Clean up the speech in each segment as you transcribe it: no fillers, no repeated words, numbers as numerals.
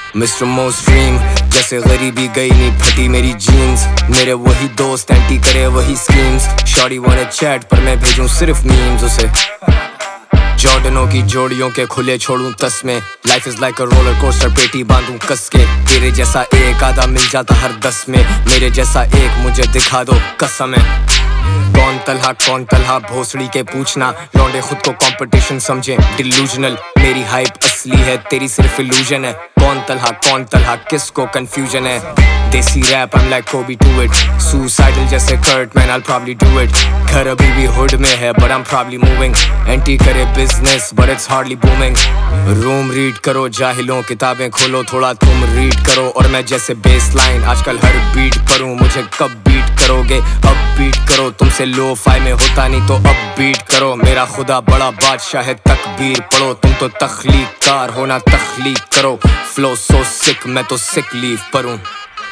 Mister मोस्ट्रीम जैसे गरीबी गई नहीं फटी मेरी जीन्स। मेरे वही दोस्त एंटी करे वही स्कीम्स। शॉर्टी वांट चैट पर मैं भेजूं सिर्फ मीम्स उसे। जॉर्डनों की जोड़ियों के खुले छोड़ूं तस्मे। Life is like a roller coaster पेटी बांधूं कस के। तेरे जैसा एक आधा मिल जाता हर 10 में। मेरे जैसा एक मुझे दिखा दो कसम है। कौन तलहा भोसड़ी के पूछना। लौंडे खुद को कंपटीशन समझे डिल्यूजनल। मेरी हाइप असली है तेरी सिर्फ इल्यूजन है। कौन तलहा किसको कंफ्यूजन है। Desi rap I'm like Kobe to it. Suicidal जैसे Kurt man I'll probably do it. घर अभी भी हुड में है but I'm probably moving. एंटी करे business but it's hardly booming. रूम रीड करो जाहिलों किताबें खोलो थोड़ा तुम रीड करो। और मैं जैसे बेसलाइन आजकल हर बीट पर हूँ। मुझे कब बीट करोगे अब बीट करो। तुमसे लो फाई में होता नहीं तो अब बीट करो। मेरा खुदा बड़ा बादशाह है तकबीर पढ़ो। तुम तो तख्लीक कार हो ना तख्लीक करो। फ्लो सो सिक मैं तो सिक लीव पर हूँ।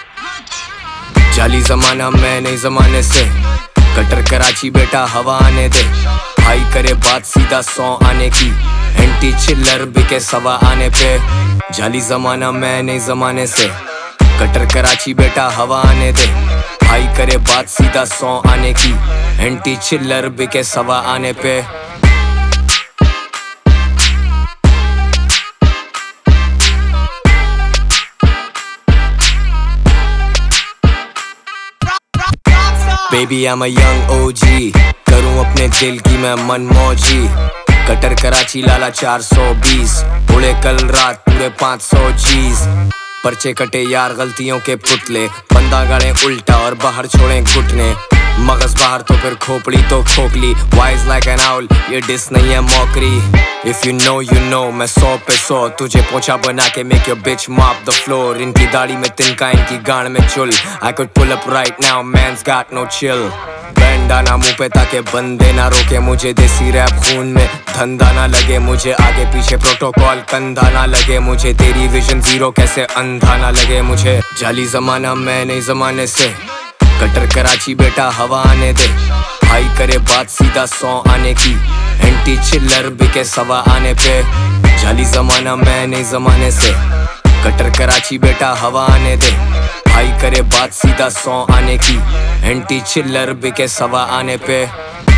जाली जमाना मैं नहीं जमाने से। कटर कराची बेटा हवा आने दे। भाई करे बात सीधा 100 आने की। एंटी चिल्लर बिके 1.25 आने पे। जाली जमाना मैं नहीं जमाने से। कटर कराची बेटा हवा आने दे। भाई करे बात सीधा 100 आने की। एंटी चिल्लर बिके 1.25 आने पे। Baby I'm a young OG। करूं अपने दिल की मैं मन मौजी। कटर कराची लाला 420। उड़े कल रात पूरे 500 G's। पर्चे कटे यार गलतियों के पुतले। बंदा गाड़े उल्टा और बाहर छोड़े घुटने। मगज बाहर तो फिर खोपड़ी तो खोखली। Wise like an owl ये डिस नहीं है मौकरी। If you know मैं 100 पे 100। तुझे पोंछा बना के make your bitch mop the floor। इनकी दाढ़ी में तिनका इनकी गांड में चुल। I could pull up right now man's got no chill। बैंड आना मुंह पे ताके बंदे ना रोके मुझे। देसी रैप खून में धंधा ना लगे मुझे। आगे पीछे प्रोटोकॉल कंधा ना लगे मुझे। तेरी विजन जीरो कैसे अंधा ना लगे मुझे। जाली जमाना मैं नहीं जमाने से। कटर कराची बेटा हवा आने दे। भाई करे बात सीधा 100 आने की। एंटी चिल्लर बिके 1.25 आने पे। जाली जमाना मैं नहीं जमाने से। कटर कराची बेटा हवा आने दे। भाई करे बात सीधा 100 आने की। एंटी चिल्लर बिके 1.25 आने पे।